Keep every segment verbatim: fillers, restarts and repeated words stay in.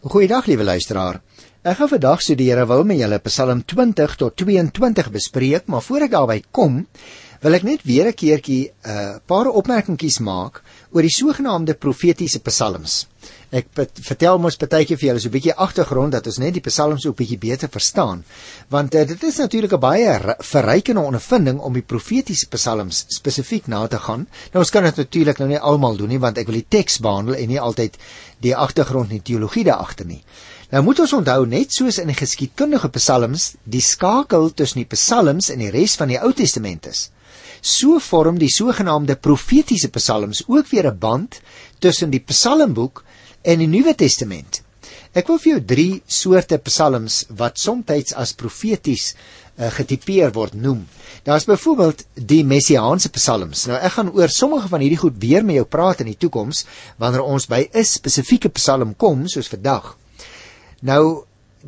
Goeiedag, liewe luisteraar. Ek gaan vandag so die Here wil met julle Psalm twintig tot tweeëntwintig bespreek, maar voor ek daarby kom, wil ek net weer 'n keertjie 'n uh, paar opmerkingies maak oor die sogenaamde profetiese psalms. Ek vertel mos partykeer vir julle so 'n bietjie agtergrond dat ons net die psalms ook bietjie beter verstaan, want uh, dit is natuurlik 'n baie verrykende ondervinding om die profetiese psalms spesifiek na te gaan. Nou ons kan dit natuurlik nou nie almal doen nie, want ek wil die teks behandel en nie altyd die agtergrond en teologie daar agter nie. Nou moet ons onthou, net soos in die geskiedkundige psalms die skakel tussen die psalms en die res van die Ou Testament is, so vorm die sogenaamde profetiese psalms ook weer 'n band tussen die psalmboek en die Nuwe Testament. Ek wil vir jou drie soorte psalms wat soms as profeties uh, getipeer word noem. Daar is byvoorbeeld die messiaanse psalms. Nou ek gaan oor sommige van hierdie goed weer met jou praat in die toekoms, wanneer ons by 'n spesifieke psalm kom, soos vandag. Nou,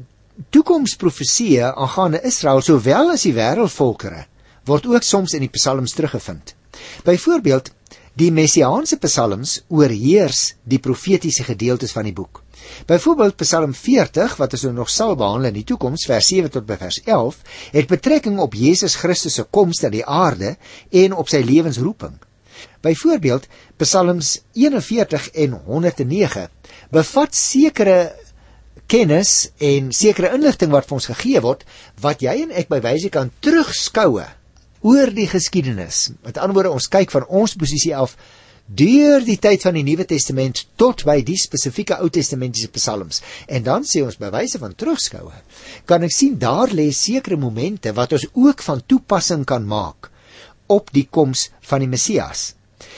toekomsprofesieë aangaande Israel, sowel as die wêreldvolkere, word ook soms in die psalms teruggevind. Byvoorbeeld, die messiaanse psalms oorheers die profetiese gedeeltes van die boek. Byvoorbeeld Psalm veertig, wat ons nog sal behandel in die toekoms, vers sewe tot by vers elf, het betrekking op Jesus Christus se koms na die aarde en op sy lewensroeping. Byvoorbeeld Psalms eenenveertig en honderd en nege bevat sekere kennis en sekere inligting wat vir ons gegee word, wat jy en ek by wyse kan terugskoue oor die geskiedenis. Met ander woorde, ons kyk van ons posisie af deur die tyd van die Nuwe Testament tot by die spesifieke Ou Testamentiese psalms. En dan sê ons by wyse van terugskoue, kan ek sien daar lê sekere momente wat ons ook van toepassing kan maak op die koms van die Messias.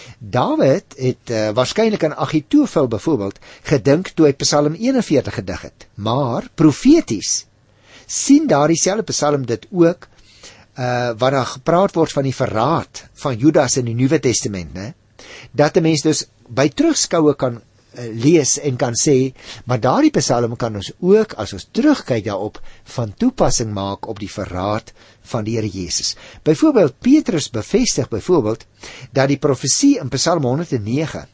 Dawid het uh, waarskynlik aan Agitofel byvoorbeeld gedink toe hy Psalm eenenveertig gedig het, maar profeties sien daar dieselfde psalm dit ook uh, wat daar gepraat word van die verraad van Judas in die Nuwe Testament, né? Dat 'n mens dus by terugskoue kan uh, lees en kan sê, maar daardie psalm kan ons ook, as ons terugkyk daarop, van toepassing maak op die verraad van die Here Jesus. Byvoorbeeld Petrus bevestig byvoorbeeld dat die profesie in Psalm honderd en nege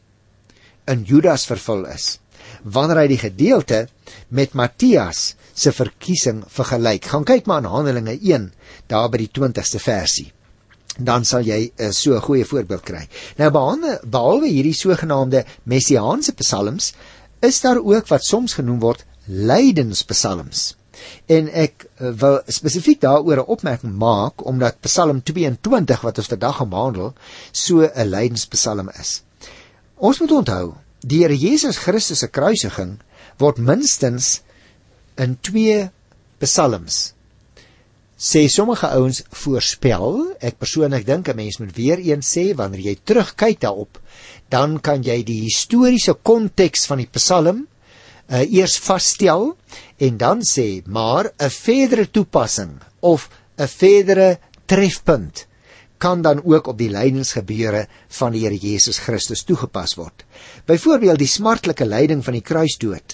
in Judas vervul is, wanneer hy die gedeelte met Matthias se verkiesing vergelyk. Gaan kyk maar in Handelinge een, daar by die twintigste versie. Dan sal jy uh, so 'n goeie voorbeeld kry. Nou behalwe, behalwe hierdie sogenaamde messiaanse psalms, is daar ook wat soms genoem word lydenspsalms. En ek uh, wil spesifiek daaroor 'n opmerking maak, omdat Psalm tweeëntwintig, wat ons vandag gaan behandel, so 'n lydenspsalm is. Ons moet onthou, die Here Jesus Christus se kruisiging word minstens in twee psalms, sê sommige ouens, voorspel. Ek persoonlik dink 'n mens moet weer eens sê, wanneer jy terugkyk daarop, dan kan jy die historiese konteks van die psalm uh, eers vasstel, en dan sê, maar 'n verdere toepassing of 'n verdere trefpunt kan dan ook op die lydensgebeure van die Here Jesus Christus toegepas word. Byvoorbeeld die smartlike lyding van die kruisdood.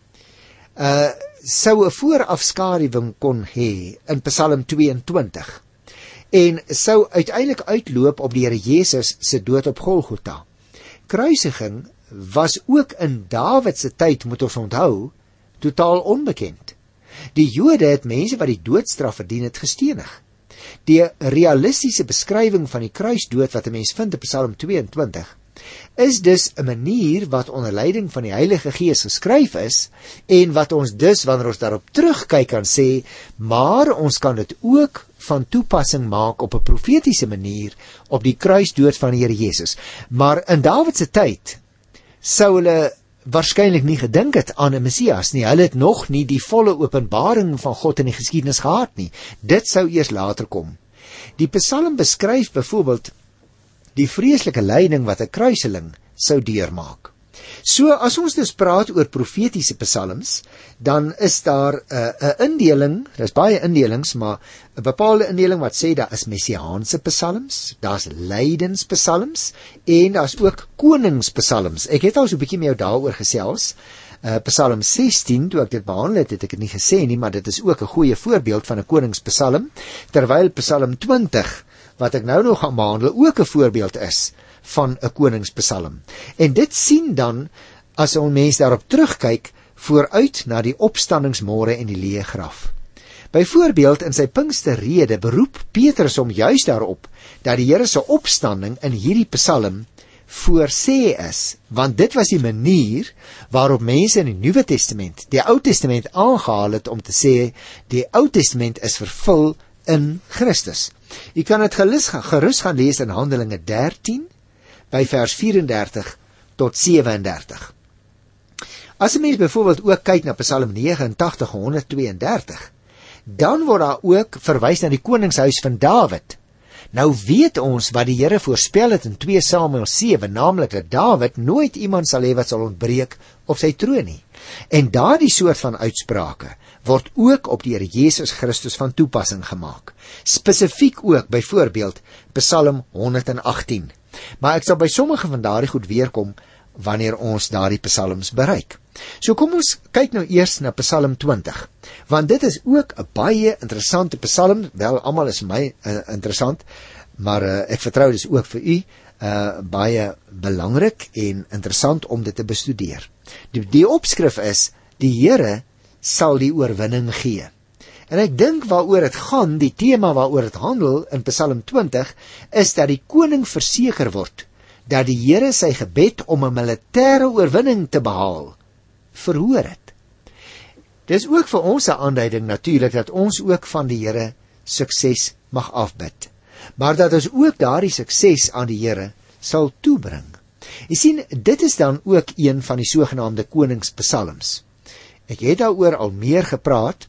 Uh, sou 'n voorafskaduwing kon hê in Psalm tweeëntwintig en sou uiteindelik uitloop op die Here Jesus se dood op Golgotha. Kruisiging was ook in Dawid se tyd, moet ons onthou, totaal onbekend. Die Jode het mense wat die doodstraf verdien het gestenig. Die realistiese beskrywing van die kruisdood wat 'n mens vind in Psalm tweeëntwintig is dus 'n manier wat onder leiding van die Heilige Gees geskryf is, en wat ons dus, wanneer ons daarop terugkyk, kan sê, maar ons kan dit ook van toepassing maak op 'n profetiese manier op die kruisdood van die Here Jesus. Maar in Dawid se tyd sou hulle waarskynlik nie gedink het aan 'n Messias nie. Hulle het nog nie die volle openbaring van God in die geskiedenis gehad nie. Dit sou eers later kom. Die Psalm beskryf byvoorbeeld die vreeslike lyding wat 'n kruiseling sou deurmaak. So as ons dus praat oor profetiese psalms, dan is daar 'n uh, 'n indeling, daar's baie indelings, maar 'n bepaalde indeling wat sê daar is messiaanse psalms, daar's lydenspsalms en daar's ook koningspsalms. Ek het al so 'n bietjie met jou daaroor gesels. Uh, Psalm sestien, toe ek dit behandel het, het ek dit nie gesê nie, maar dit is ook 'n goeie voorbeeld van 'n koningspsalm, terwyl Psalm twintig, wat ek nou nog gaan behandel, ook 'n voorbeeld is van 'n koningspsalm. En dit sien dan, as ons mens daarop terugkyk, vooruit na die opstandingsmôre en die leë graf. Byvoorbeeld in sy Pinksterrede beroep Petrus hom juis daarop dat die Here se opstanding in hierdie Psalm voorsê is, want dit was die manier waarop mense in die Nuwe Testament die Ou Testament aangehaal het om te sê die Ou Testament is vervul in Christus. U kan dit gerus, gerus gaan lees in Handelinge dertien by vers vierendertig tot sewendertig. As 'n mens byvoorbeeld ook kyk na Psalm negenentagtig honderdtweeëndertig, dan word daar ook verwys na die koningshuis van Dawid. Nou weet ons wat die Here voorspel het in twee Samuel sewe, naamlik dat Dawid nooit iemand sal hê wat sal ontbreek op sy troon nie. En daardie soort van uitsprake word ook op die Here Jesus Christus van toepassing gemaak. Spesifiek ook byvoorbeeld Psalm honderdagtien. Maar ek sal by sommige van daardie goed weerkom wanneer ons daardie psalms bereik. So kom ons kyk nou eers na Psalm twintig, want dit is ook 'n baie interessante psalm. Wel, almal is my uh, interessant, maar uh, ek vertrou dis ook vir u uh, baie belangrik en interessant om dit te bestudeer. Die, die opskrif is, die Here sal die oorwinning gee. En ek dink waaroor dit gaan, die tema waaroor dit handel in Psalm twintig, is dat die koning verseker word dat die Here sy gebed om 'n militêre oorwinning te behaal verhoor het. Dis ook vir ons 'n aanduiding natuurlik dat ons ook van die Here sukses mag afbid, maar dat ons ook daardie sukses aan die Here sal toebring. Jy sien, dit is dan ook een van die sogenaamde koningspsalms. Ek het daaroor al meer gepraat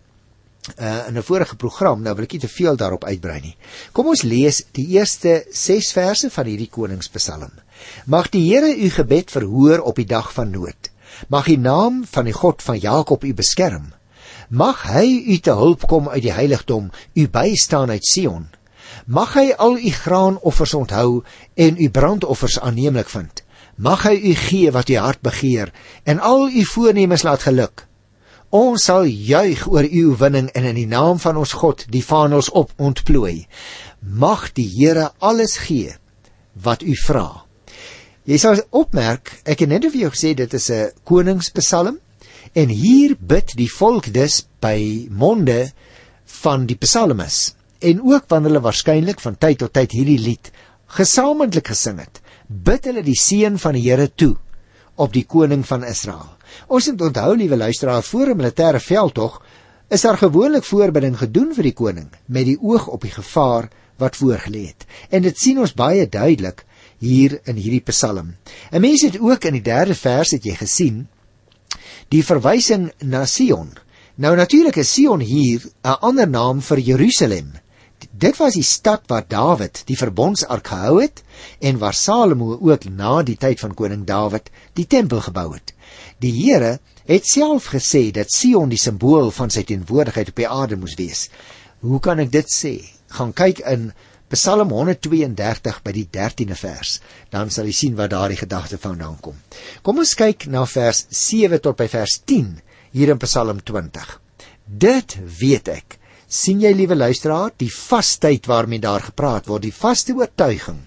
uh, in 'n vorige program, nou wil ek nie te veel daarop uitbrei nie. Kom ons lees die eerste ses verse van hierdie koningspsalm. Mag die Here u gebed verhoor op die dag van nood. Mag die naam van die God van Jakob u beskerm. Mag hy u te hulp kom uit die heiligdom, u bystaan uit Sion. Mag hy al u graanoffers onthou en u brandoffers aanneemlik vind. Mag hy u gee wat u hart begeer en al u voornemens laat geluk. Ons sal juig oor u oorwinning en in die naam van ons God die vaandels op ontplooi. Mag die Here alles gee wat u vra. Jy sal opmerk, ek het net vir jou gesê dit is 'n koningspsalm en hier bid die volk dus by monde van die psalmis en ook wanneer hulle waarskynlik van tyd tot tyd hierdie lied gesamentlik gesing het, bid hulle die seën van die Here toe op die koning van Israel. Ons moet onthou, liewe luisteraar, voor 'n militêre veldtog is daar gewoonlik voorbereiding gedoen vir die koning met die oog op die gevaar wat voorgelê het. En dit sien ons baie duidelik hier in hierdie psalm. En mense het ook in die derde vers het jy gesien die verwysing na Sion. Nou natuurlik is Sion hier 'n ander naam vir Jerusalem. Dit was die stad waar Dawid die verbondsark gehou het en waar Salomo ook na die tyd van koning Dawid die tempel gebou het. Die Here het self gesê dat Sion die simbool van sy teenwoordigheid op die aarde moes wees. Hoe kan ek dit sê? Gaan kyk in Psalm honderdtweeëndertig by die dertiende vers, dan sal jy sien wat daar die gedagte vandaan kom. Kom ons kyk na vers sewe tot by vers tien, hier in Psalm twintig. Dit weet ek, sien jy liewe luisteraar, die vastheid waarmee daar gepraat word, die vaste oortuiging,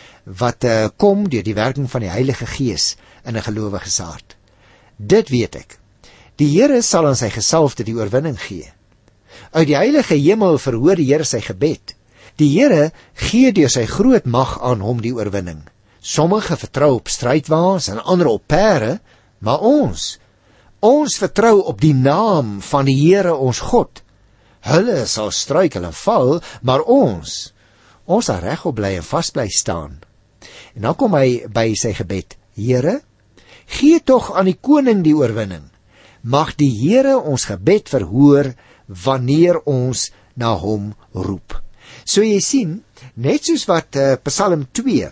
wat uh, kom deur die werking van die Heilige Gees in 'n gelowige se hart. Dit weet ek, die Here sal aan sy gesalfde die oorwinning gee. Uit die heilige hemel verhoor die Here sy gebed. Die Here gee deur sy groot mag aan hom die oorwinning. Sommige vertrou op strydwaans en ander op perde, maar ons, ons vertrou op die naam van die Here ons God. Hulle sal struikel en val, maar ons, ons sal regop bly en vas bly staan. En dan kom hy by sy gebed. Here, gee tog aan die koning die oorwinning. Mag die Here ons gebed verhoor wanneer ons na hom roep. So jy sien, net soos wat uh, Psalm twee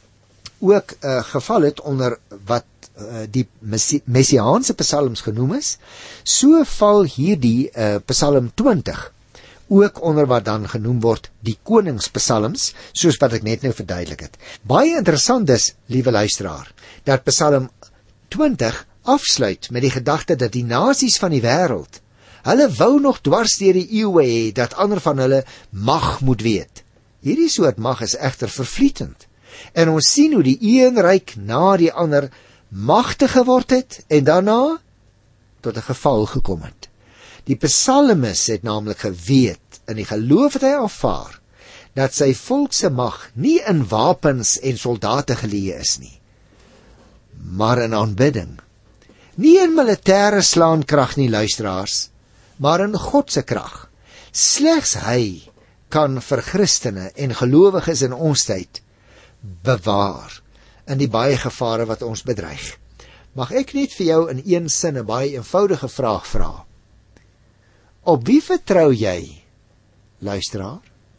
ook uh, geval het onder wat uh, die messiaanse psalms genoem is, so val hierdie uh, Psalm twintig ook onder wat dan genoem word die koningspsalms, soos wat ek net nou verduidelik het. Baie interessant is, liewe luisteraar, dat Psalm twintig afsluit met die gedagte dat die nasies van die wêreld, hulle wou nog dwars deur die eeue hê dat ander van hulle mag moet weet. Hierdie soort mag is egter vervlietend. En ons sien hoe die een ryk na die ander magtig geword het en daarna tot 'n geval gekom het. Die psalmis het naamlik geweet, in die geloof het hy aanvaar, dat sy volk se mag nie in wapens en soldate geleë is nie, maar in aanbidding. Nie in militêre slaankrag nie, luisteraars, maar in God se krag. Slegs hy kan vir Christene en gelowiges in ons tyd bewaar in die baie gevare wat ons bedreig. Mag ek net vir jou in een sin 'n baie eenvoudige vraag vra? Op wie vertrou jy, luisteraar?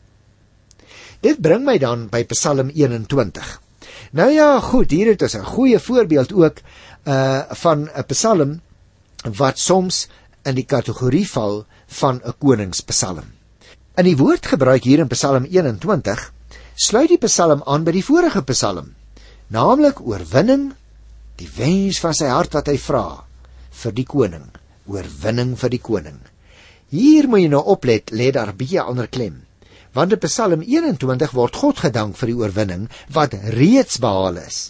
Dit bring my dan by Psalm eenentwintig. Nou ja, goed, hier het ons 'n goeie voorbeeld ook uh, van 'n psalm wat soms in die kategorie val van 'n koningspsalm. In die woordgebruik hier in Psalm eenentwintig sluit die psalm aan by die vorige psalm, naamlik oorwinning, die wens van sy hart wat hy vra vir die koning, oorwinning vir die koning. Hier moet jy nou oplet, lê daar baie ander klem, want in Psalm eenentwintig word God gedank vir die oorwinning wat reeds behaal is.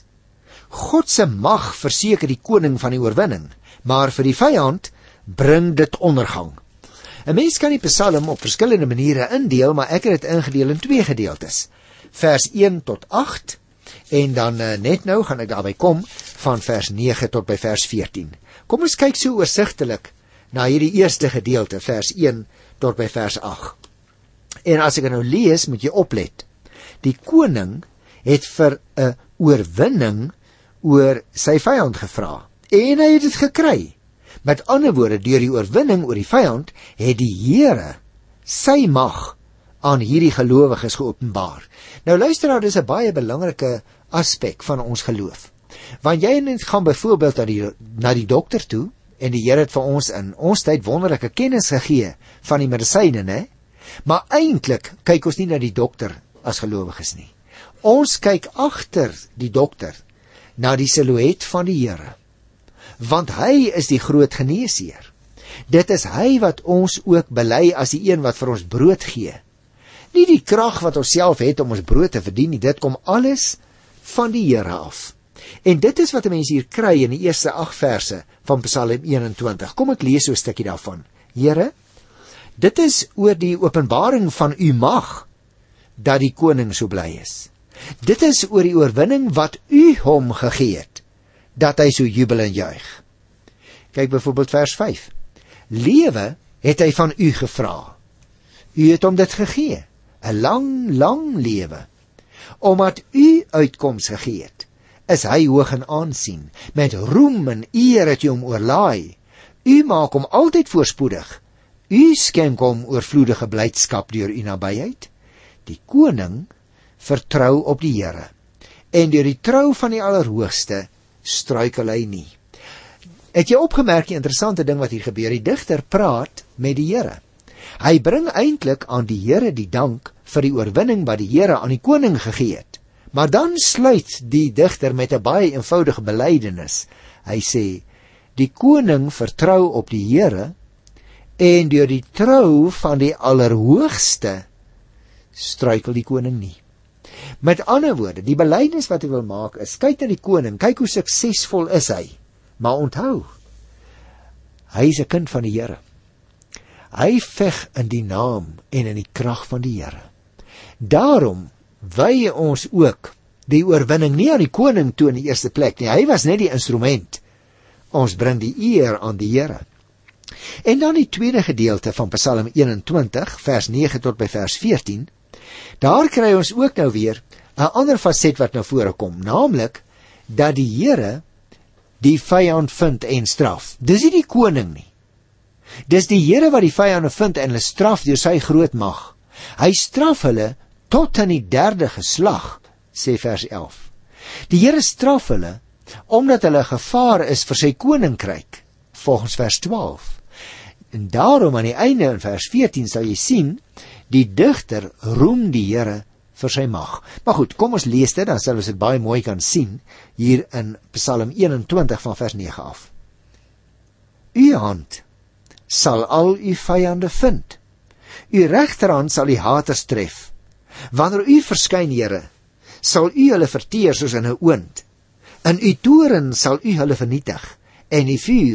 God se mag verseker die koning van die oorwinning, maar vir die vyand bring dit ondergang. 'n Mens kan die psalm op verskillende maniere indeel, maar ek het dit ingedeel in twee gedeeltes. Vers een tot agt, en dan uh, net nou gaan ek daarby kom, van vers nege tot by vers veertien. Kom ons kyk so oorsigtelik na hierdie eerste gedeelte, vers een tot by vers agt. En as ek nou lees, moet jy oplet. Die koning het vir 'n oorwinning oor sy vyand gevra, en hy het dit gekry. Met ander woorde, deur die oorwinning oor die vyand, het die Here sy mag aan hierdie gelowiges geopenbaar. Nou luister, daar is 'n baie belangrike aspek van ons geloof. Want jy net gaan byvoorbeeld na die, na die dokter toe, en die Here het vir ons in ons tyd wonderlike kennis gegee van die medisyne, né? Maar eintlik kyk ons nie na die dokter as gelowiges nie. Ons kyk agter die dokter na die silhouet van die Here. Want hy is die groot geneesheer. Dit is hy wat ons ook bely as die een wat vir ons brood gee. Nie die krag wat ons self het om ons brood te verdien nie, dit kom alles van die Here af. En dit is wat 'n mens hier kry in die eerste agt verse van Psalm eenentwintig. Kom ek lees so 'n stukkie daarvan. Here, dit is oor die openbaring van u mag dat die koning so bly is. Dit is oor die oorwinning wat u hom gegee het, dat hy so jubel en juig. Kyk byvoorbeeld vers vyf. Lewe het hy van u gevra. U het hom dit gegee, 'n lang, lang lewe. Omdat u uitkoms gegee het, is hy hoog in aansien. Met roem en eer het u hom oorlaai. U maak hom altyd voorspoedig. U skenk hom oorvloedige blydskap deur u nabyheid. Die koning vertrou op die Here, en deur die trou van die Allerhoogste struikel hy nie. Het jy opgemerk die interessante ding wat hier gebeur? Die digter praat met die Here. Hy bring eintlik aan die Here die dank vir die oorwinning wat die Here aan die koning gegee het. Maar dan sluit die digter met 'n baie eenvoudige belydenis. Hy sê, die koning vertrou op die Here, en deur die trou van die Allerhoogste struikel die koning nie. Met ander woorde, die belydenis wat hy wil maak is, kyk na die koning, kyk hoe suksesvol is hy. Maar onthou, hy is 'n kind van die Here. Hy veg in die naam en in die krag van die Here. Daarom wy ons ook die oorwinning nie aan die koning toe in die eerste plek nie. Hy was net die instrument. Ons bring die eer aan die Here. En dan die tweede gedeelte van Psalm eenentwintig, vers nege tot by vers veertien. Daar kry ons ook nou weer 'n ander faset wat nou voorkom, naamlik dat die Here die vyand vind en straf. Dis nie die koning nie. Dis die Here wat die vyande vind en hulle straf deur sy groot mag. Hy straf hulle tot in die derde geslag, sê vers elf. Die Here straf hulle omdat hulle gevaar is vir sy koninkryk, volgens vers twaalf. En daarom aan die einde in vers veertien sal jy sien, die digter roem die Here vir sy mag. Maar goed, kom ons lees dit, dan sal ons dit baie mooi kan sien, hier in Psalm eenentwintig van vers nege af. U hand sal al u vyande vind. U regterhand sal die haters tref. Wanneer u verskyn, Here, sal u hulle verteer soos in 'n oond. In u toren sal u hulle vernietig, en die vuur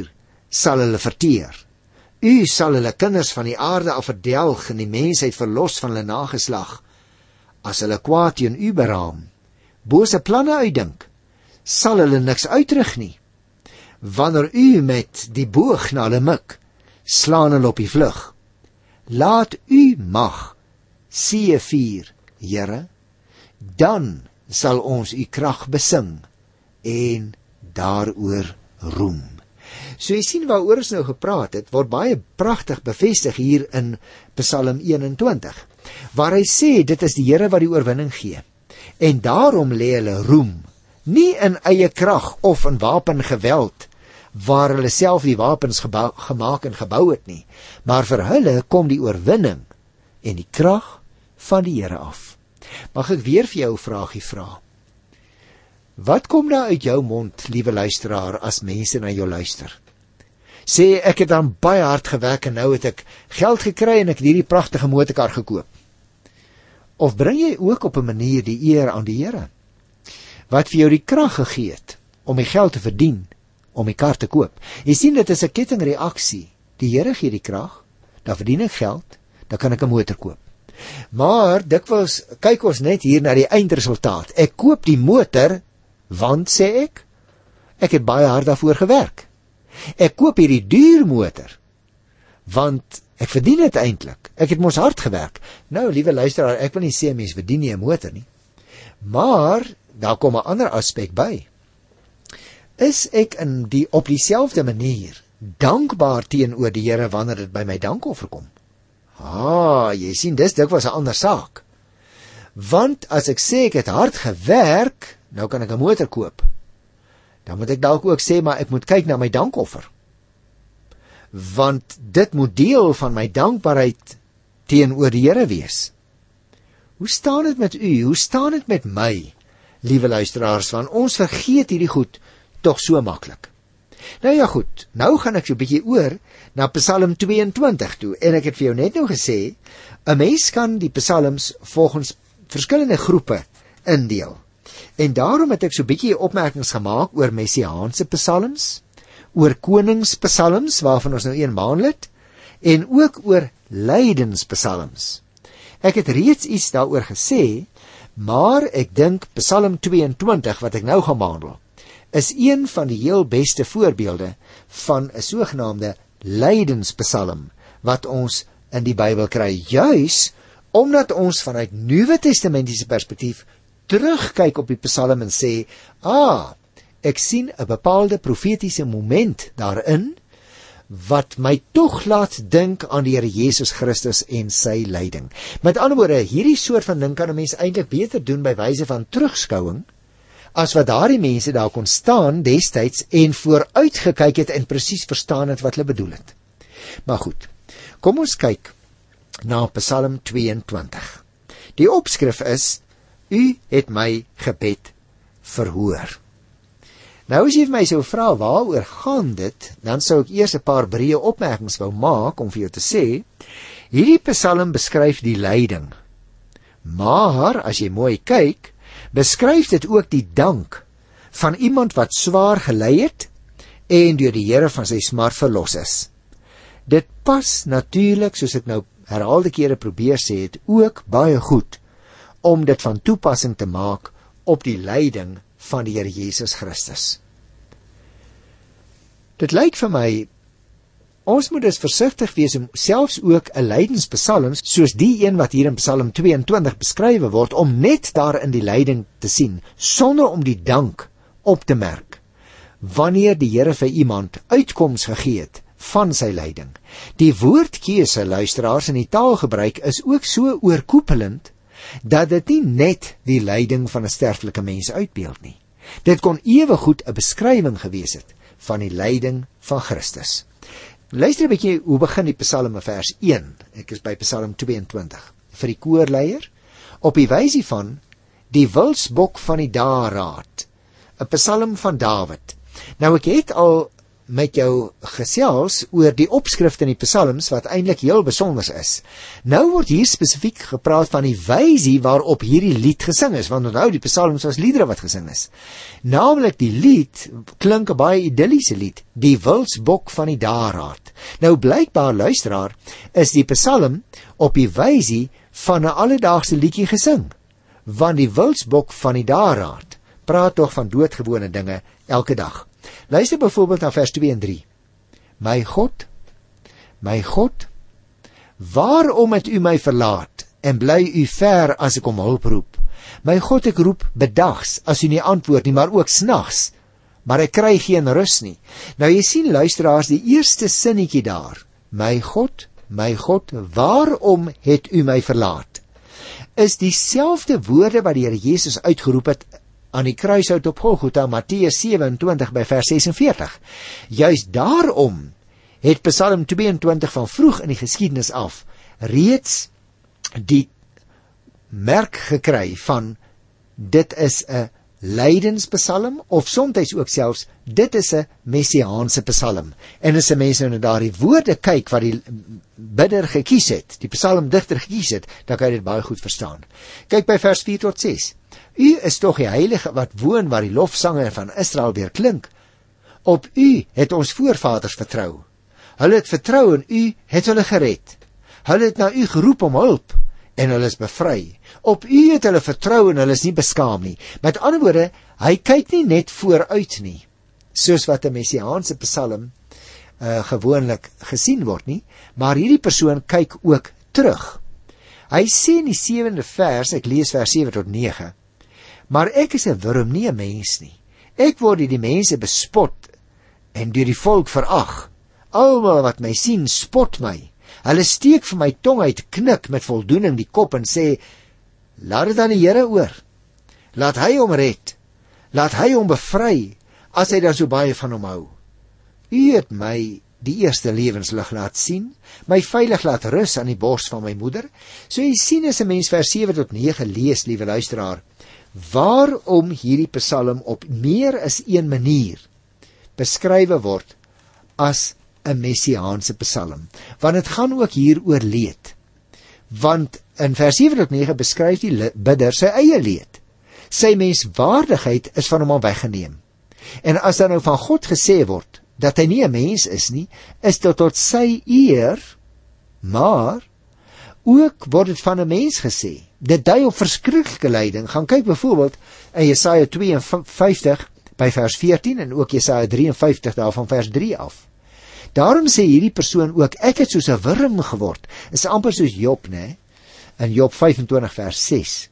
sal hulle verteer. U sal hulle kinders van die aarde af verdelg en die mensheid verlos van hulle nageslag. As hulle kwaad teen u beraam, bose planne uitdink, sal hulle niks uitrig nie. Wanneer u met die boog na hulle mik, slaan hulle op die vlug. Laat u mag see vier, Here, dan sal ons u krag besing en daaroor roem. So jy sien waaroor ons nou gepraat het, word baie pragtig bevestig hier in Psalm eenentwintig, waar hy sê, dit is die Here wat die oorwinning gee, en daarom lê hulle roem, nie in eie krag of in wapengeweld, waar hulle self die wapens gebou, gemaak en gebou het nie, maar vir hulle kom die oorwinning en die krag van die Here af. Mag ek weer vir jou 'n vraagie vra? Wat kom daar uit jou mond, liewe luisteraar, as mense na jou luister? Sê, ek het dan baie hard gewerk en nou het ek geld gekry en ek het hierdie pragtige motorkar gekoop. Of bring jy ook op 'n manier die eer aan die Here, wat vir jou die krag gegee het om die geld te verdien, om die kar te koop? Jy sien, dit is 'n kettingreaksie. Die Here gee die krag, dan verdien ek geld, dan kan ek 'n motor koop. Maar dikwels kyk ons net hier na die eindresultaat. Ek koop die motor, want sê ek, ek het baie hard daarvoor gewerk. Ek koop hierdie duur motor, want ek verdien dit eintlik. Ek het mos hard gewerk. Nou, liewe luisteraar, ek wil nie sê mens verdien nie 'n motor nie. Maar daar kom 'n ander aspek by. Is ek in die op dieselfde manier dankbaar teenoor die Here wanneer dit by my dankoffer kom? Ah, jy sien, dis dikwels 'n ander saak. Want as ek sê ek het hard gewerk, nou kan ek 'n motor koop, dan moet ek dalk ook sê, maar ek moet kyk na my dankoffer. Want dit moet deel van my dankbaarheid teenoor die Here wees. Hoe staan dit met u? Hoe staan dit met my, liewe luisteraars? Want ons vergeet hierdie goed tog so maklik. Nou ja goed, nou gaan ek so 'n bietjie oor na Psalm tweeëntwintig toe, en ek het vir jou net nou gesê, 'n mens kan die psalms volgens verskillende groepe indeel. En daarom het ek so 'n bietjie opmerkings gemaak oor messiaanse psalms, oor koningspsalms, waarvan ons nou een maandlik, en ook oor lydenspsalms. Ek het reeds iets daaroor gesê, maar ek dink Psalm tweeëntwintig, wat ek nou gaan behandel, is een van die heel beste voorbeelde van 'n sogenaamde lydenspsalm wat ons in die Bybel kry, juis omdat ons vanuit Nuwe Testamentiese perspektief terugkyk op die psalm en sê, ah, ek sien 'n bepaalde profetiese moment daarin wat my tog laat dink aan die Here Jesus Christus en sy lyding. Met ander woorde, hierdie soort van ding kan 'n mens eintlik beter doen by wyse van terugskouing, as wat daardie mense daar kon staan destyds en vooruit gekyk het en presies verstaan het wat hulle bedoel het. Maar goed, kom ons kyk na Psalm tweeëntwintig. Die opskrif is, u het my gebed verhoor. Nou as jy vir my sou vra, waaroor gaan dit, dan sou ek eers 'n paar breë opmerkings wou maak om vir jou te sê, hierdie Psalm beskryf die lyding. Maar, as jy mooi kyk, beskryf dit ook die dank van iemand wat swaar gely het en deur die Here van sy smart verlos is. Dit pas natuurlik, soos ek nou herhaalde kere probeer sê het, ook baie goed om dit van toepassing te maak op die lyding van die Here Jesus Christus. Dit lyk vir my, ons moet dus versigtig wees om selfs ook 'n lydenspsalm, soos die een wat hier in Psalm tweeëntwintig beskrywe word, om net daarin die lyding te sien, sonder om die dank op te merk, wanneer die Here vir iemand uitkoms gegee het van sy lyding. Die woordkeuse, luisteraars, in die taalgebruik is ook so oorkoepelend, dat dit nie net die lyding van 'n sterflike mens uitbeeld nie. Dit kon ewegoed 'n beskrywing gewees het van die lyding van Christus. Luister 'n bietjie hoe begin die Psalm in vers een. Ek is by Psalm tweeëntwintig. Vir die koorleier, op die wysie van die wilsbok van die daraad, 'n Psalm van Dawid. Nou ek het al met jou gesels oor die opskrifte in die psalms wat eintlik heel besonder is. Nou word hier spesifiek gepraat van die wysie waarop hierdie lied gesing is, want onthou die psalms was liedere wat gesing is. Naamlik die lied klink 'n baie idilliese lied, die wilsbok van die daraad. Nou blykbaar luisteraar is die psalm op die wysie van 'n alledaagse liedjie gesing, want die wilsbok van die daraad praat tog van doodgewone dinge elke dag. Luister byvoorbeeld na vers twee en drie. My God, my God, waarom het u my verlaat en bly u ver as ek om hulp roep? My God, ek roep bedags as u nie antwoord nie, maar ook snags, maar ek kry geen rus nie. Nou jy sien luisteraars, die eerste sinnetjie daar, my God, my God, waarom het u my verlaat? Is dieselfde woorde wat die Here Jesus uitgeroep het aan die kruishout op Golgotha, Matteus sewe-en-twintig by vers ses en veertig. Juist daarom het Psalm twee-en-twintig van vroeg in die geskiedenis af reeds die merk gekry van dit is 'n lydenspsalm, of soms ook selfs dit is 'n messiaanse psalm. En as 'n mens nou na daardie woorde kyk wat die bidder gekies het, die psalmdigter gekies het, dan kan jy dit baie goed verstaan. Kyk by vers vier tot ses. U is tog die heilige wat woon waar die lofsange van Israel weer klink. Op u het ons voorvaders vertrou. Hulle het vertrou en u het hulle gered. Hulle het na u geroep om hulp en hulle is bevry. Op u het hulle vertrou en hulle is nie beskaam nie. Met ander woorde, hy kyk nie net vooruit nie, soos wat 'n messiaanse psalm uh, gewoonlik gesien word nie, maar hierdie persoon kyk ook terug. Hy sê in die sewende vers, ek lees vers sewe tot nege, maar ek is 'n wurm, nie 'n mens nie. Ek word deur die mense bespot en deur die volk verag. Almal wat my sien, spot my. Hulle steek vir my tong uit, knik met voldoening die kop en sê, laat dit aan die Here oor. Laat hy hom red. Laat hy hom bevry, as hy dan so baie van hom hou. U het my die eerste lewenslig laat sien, my veilig laat rus aan die bors van my moeder. So jy sien as 'n mens vers sewe tot nege lees, liewe luisteraar, waarom hierdie psalm op meer as een manier beskrywe word as 'n messiaanse psalm, want dit gaan ook hier oor leed. Want in vers sewe tot nege beskryf die bidder sy eie leed. Sy menswaardigheid is van hom al weggeneem. En as dan nou van God gesê word dat hy nie 'n mens is nie, is dit tot sy eer, maar ook word dit van 'n mens gesê. Dit dui op verskriklike lyding. Gaan kyk byvoorbeeld in Jesaja twee en vyftig by vers veertien en ook Jesaja drie en vyftig daarvan vers drie af. Daarom sê hierdie persoon ook, ek het soos 'n wurm geword. Is amper soos Job, né? In Job vyf en twintig vers ses.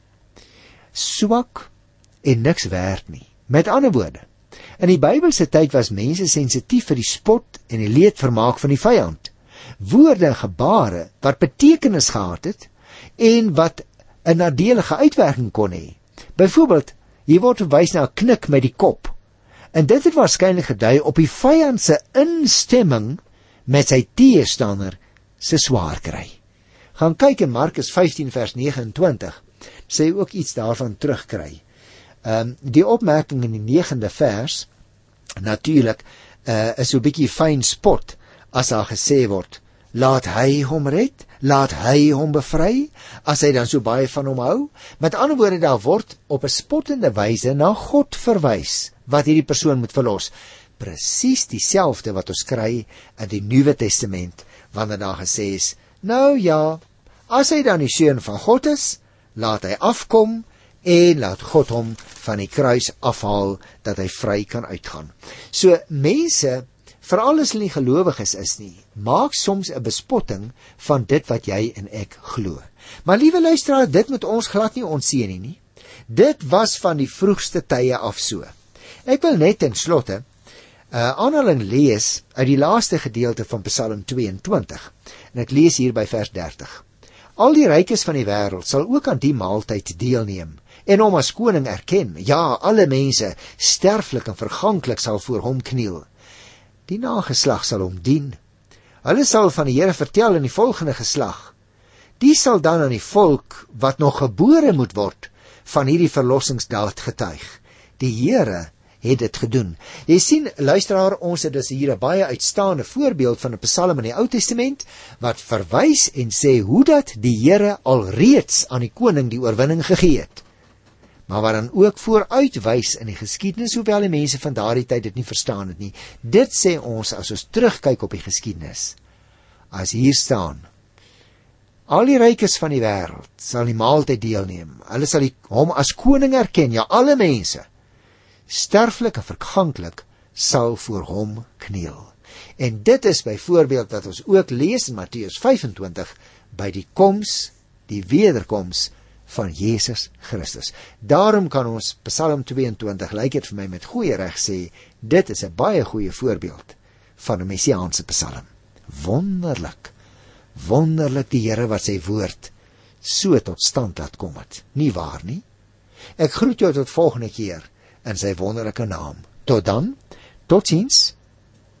Swak en niks werd nie. Met ander woorde, in die Bybelse tyd was mense sensitief vir die spot en die leedvermaak van die vyand. Woorde en gebare wat betekenis gehad het en wat 'n nadelige uitwerking kon hê. Byvoorbeeld, hier word verwys na 'n knik met die kop. En dit het waarskynlik gedui op die vyand se instemming met sy teestander se swaar kry. Gaan kyk in Markus vyftien vers negenentwintig, sê ook iets daarvan terugkry. Um, die opmerking in die negende vers, natuurlik, uh, is so 'n bietjie fyn spot, as daar gesê word, laat hy hom red, laat hy hom bevry, as hy dan so baie van hom hou. Met ander woorde, daar word op 'n spottende wyse na God verwys, wat hierdie persoon moet verlos. Presies dieselfde wat ons kry in die Nuwe Testament, wanneer daar gesê is, nou ja, as hy dan die seun van God is, laat hy afkom, en laat God hom van die kruis afhaal, dat hy vry kan uitgaan. So mense, veral as hulle nie gelowiges is nie, maak soms 'n bespotting van dit wat jy en ek glo. Maar liewe luisteraar, dit moet ons glad nie ontseen nie, nie. Dit was van die vroegste tye af so. Ek wil net ten slotte 'n uh, aanhaling lees uit die laaste gedeelte van Psalm twee-en-twintig. En ek lees hier by vers dertig. Al die rykes van die wêreld sal ook aan die maaltyd deelneem en hom as koning erken. Ja, alle mense, sterflik en verganklik, sal voor hom kniel. Die nageslag sal hom dien. Hulle sal van die Here vertel in die volgende geslag. Die sal dan aan die volk wat nog gebore moet word van hierdie verlossingsdaad getuig. Die Here het dit gedoen. Jy sien, luisteraar, ons het dus hier 'n baie uitstaande voorbeeld van 'n psalm in die Ou Testament, wat verwys en sê hoe dat die Here alreeds aan die koning die oorwinning gegee het. Maar wat dan ook vooruitwys in die geskiedenis, hoewel die mense van daardie tyd dit nie verstaan het nie. Dit sê ons as ons terugkyk op die geskiedenis. As hier staan, al die rykes van die wêreld sal die maaltyd deelneem. Hulle sal die, hom as koning erken, ja, alle mense, sterflik en verganklik, sal voor hom kniel. En dit is byvoorbeeld wat ons ook lees in Matteus vyf-en-twintig, by die koms, die wederkoms van Jesus Christus. Daarom kan ons Psalm twee-en-twintig, lyk dit vir my met goeie reg sê, dit is 'n baie goeie voorbeeld van 'n messiaanse psalm. Wonderlik, wonderlik die Here wat sy woord so tot stand laat kom het. Nie waar nie? Ek groet jou tot volgende keer in sy wonderlike naam. Tot dan, tot ziens.